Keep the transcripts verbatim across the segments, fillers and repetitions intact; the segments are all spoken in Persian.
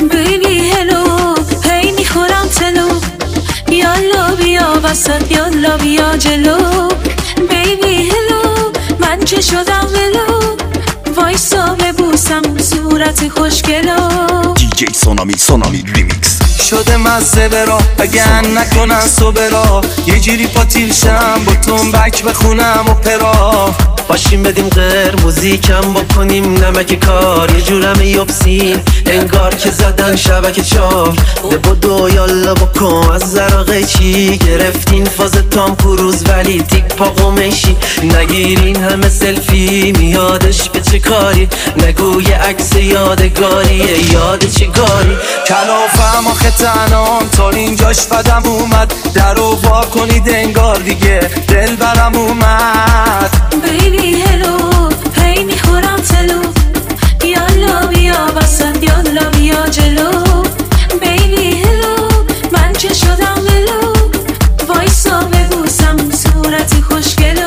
بیبی هلو هی میخورم تلو، یالا بیا وسط یالا بیا جلو. بیبی هلو من چه شدم ولو، وایسا ببوسم صورت خوشگلو. دی جی سونامی سونامی ریمیکس شده مزه برا اگه نکنن صبرا، یه جوری پاتیل شم با تون بک بخونم اپرا. باشیم بدیم غیر موزیکم بکنیم نمک کار، یه جورم یوبسین انگار که زدن شبکه چار. ده بدو یالا بکن از زراغه چی گرفتین فاز تام کروز ولی تیک پا قمشی. نگیرین همه سلفی میادش به چه کاری، نگو یه عکس یادگاریه یاد چه گاری. کلافم آخه تنام تا اینجاش بدم اومد، در رو وا کنید انگار دیگه دل برم اومد. بیبی هلو هی میخورم تلو، یالا بیا وسط یالا بیا جلو. بیبی هلو من چه شدم ولو، وایسا ببوسم صورتی خوشگلو.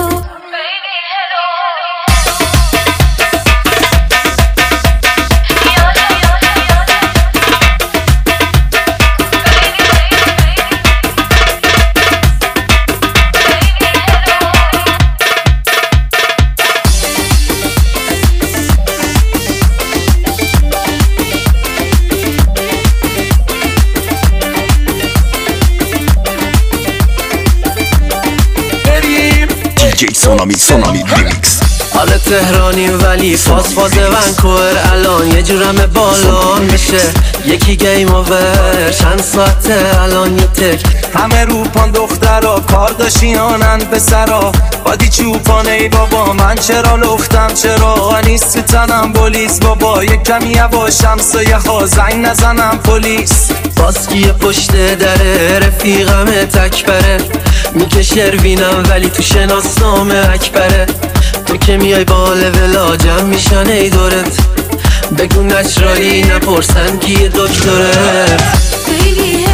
دی جی سونامی سونامی ریمیکس. حال تهرانی ولی فاز فاز ونکوور الان یه جورم بالا میشه. یکی گیم اوور چند ساعته الان یه تک، همه روپان دخترا کار داشتیانن به سرا. بادی چوپانه ای بابا من چرا لختم چرا، نیست تو تنم بولیس بابا یک کمی یواش همسایه ها زنگ نزنم پلیس. باسکی پشت دره رفیقم تکبره، میکشه روینم ولی تو شناسنامه اکبره. تو که میای باله ولا جمع میشن ای دورت، بگو نچرالی نپرسن کیه دکترت. بیبی